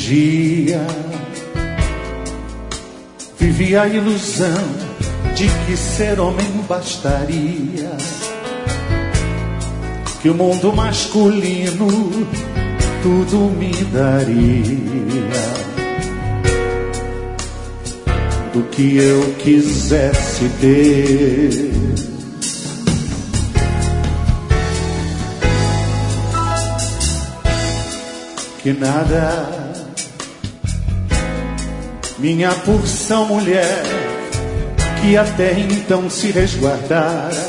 dia vivi a ilusão de que ser homem bastaria, que o mundo masculino tudo me daria, do que eu quisesse ter. Que nada, minha porção mulher, que até então se resguardara,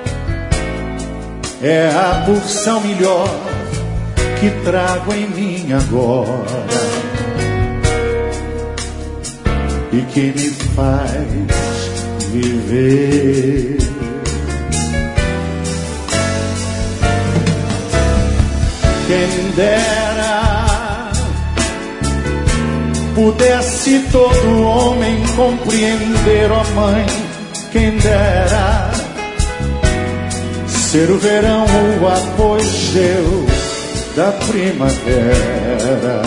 é a porção melhor que trago em mim agora e que me faz viver. Quem dera pudesse todo homem compreender, ó mãe, quem dera ser o verão o apogeu da primavera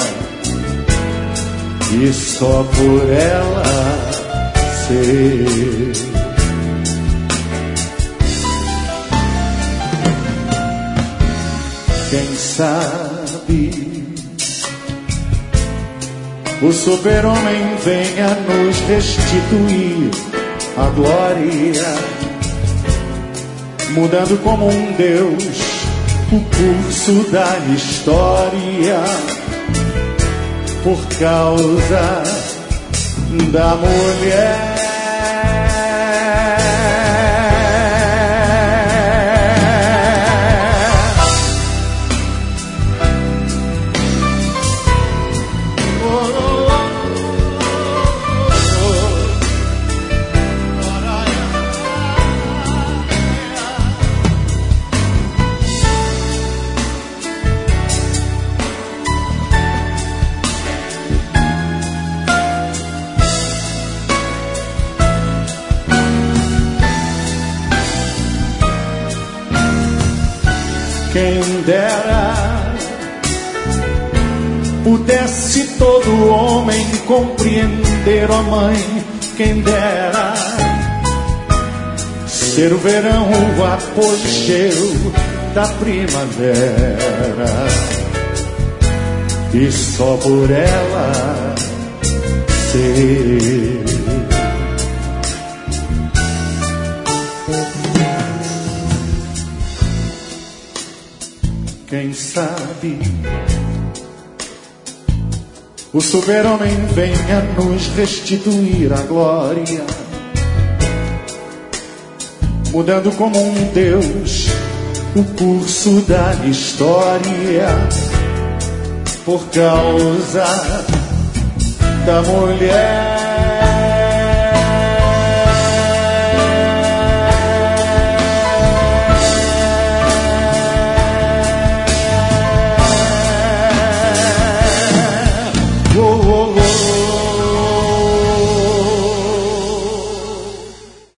e só por ela ser. Quem sabe o super-homem venha nos restituir a glória, mudando como um Deus o curso da história, por causa da mulher. Quem dera pudesse todo homem compreender, ó mãe, quem dera ser o verão o apogeu da primavera e só por ela ser. Quem sabe o super-homem venha nos restituir a glória, mudando como um Deus o curso da história, por causa da mulher.